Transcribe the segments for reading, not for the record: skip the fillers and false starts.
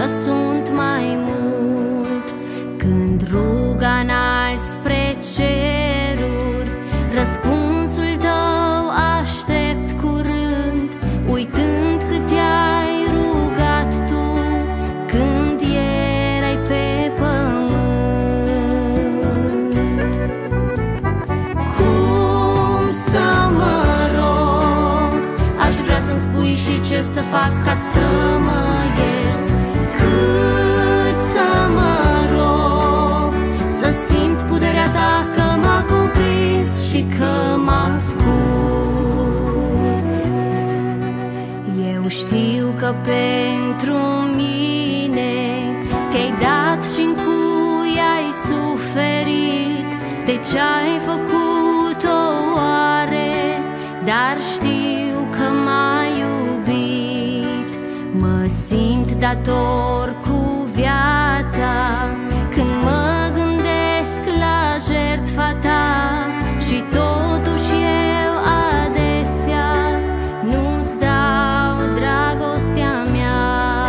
că sunt mai mult. Când ruga înalți spre ceruri, răspunsul tău aștept curând, uitând cât te-ai rugat tu când erai pe pământ. Cum să mă rog? Aș vrea să-mi spui și ce să fac ca să mă ierți. Cât să mă rog, să simt puterea ta că m-a cuprins și că mă asculți. Eu știu că pentru mine te-ai dat și-n cui ai suferit. De ce ai făcut-o oare? Dar știu că m-ai iubit. Mă simt dator cu viața când mă gândesc la jertfa ta. Și totuși eu adesea nu-ți dau dragostea mea.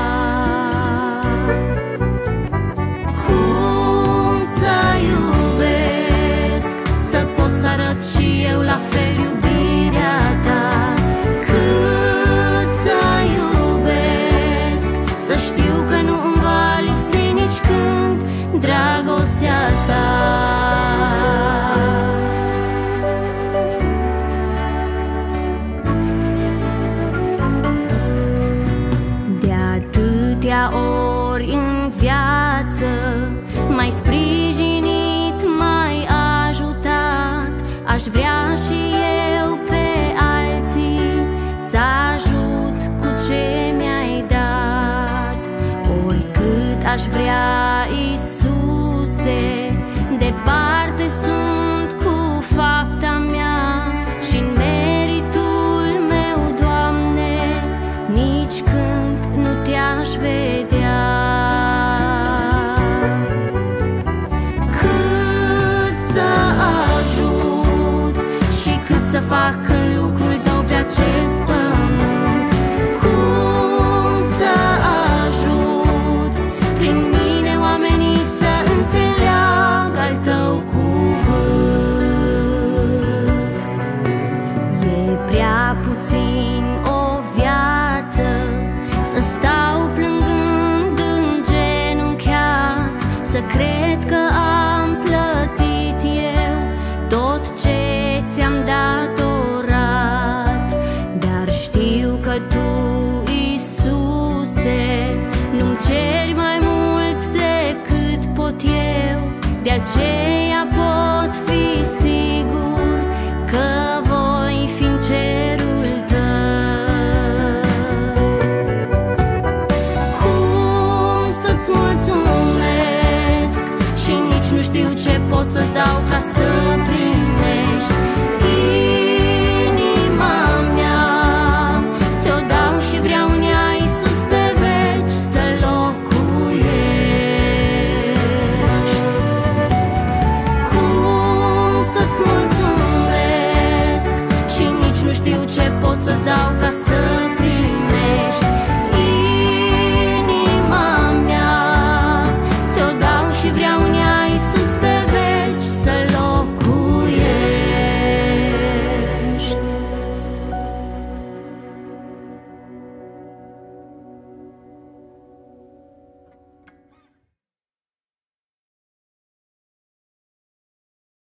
Cum să iubesc, să pot să arăt și eu la fel iubirea ta? Cât să iubesc, să știu că nu îmi va lipsi nici când dragostea ta. De atâtea ori în viață m-ai sprijinit, m-ai ajutat. Aș vrea și eu pe alții să ajut cu ce mi-ai dat. Oricât aș vrea, Iisuse, departe sunt cu fapta mea și-n meritul meu, Doamne, nici când nu te-aș vedea. Cât să ajut și cât să fac în lucrul tău pe acest pământ. Cum să ajut prin mine oamenii să înțeleagă al tău cuvânt. E prea puțin o viață să stau plângând îngenunchiat, să cred că am plătit eu tot ce ți-am datorat. Dar știu că tu, Iisuse, nu-mi ceri mai mult decât pot eu. De aceea pot fi sigur că voi fi în cerul tău. Cum să-ți mulțumesc și nici nu știu ce pot să-ți dau ca să primești. Inima mea ți-o dau și vreau în ea, Iisus, pe veci să locuiești. Cum să-ți mulțumesc și nici nu știu ce pot să-ți dau ca să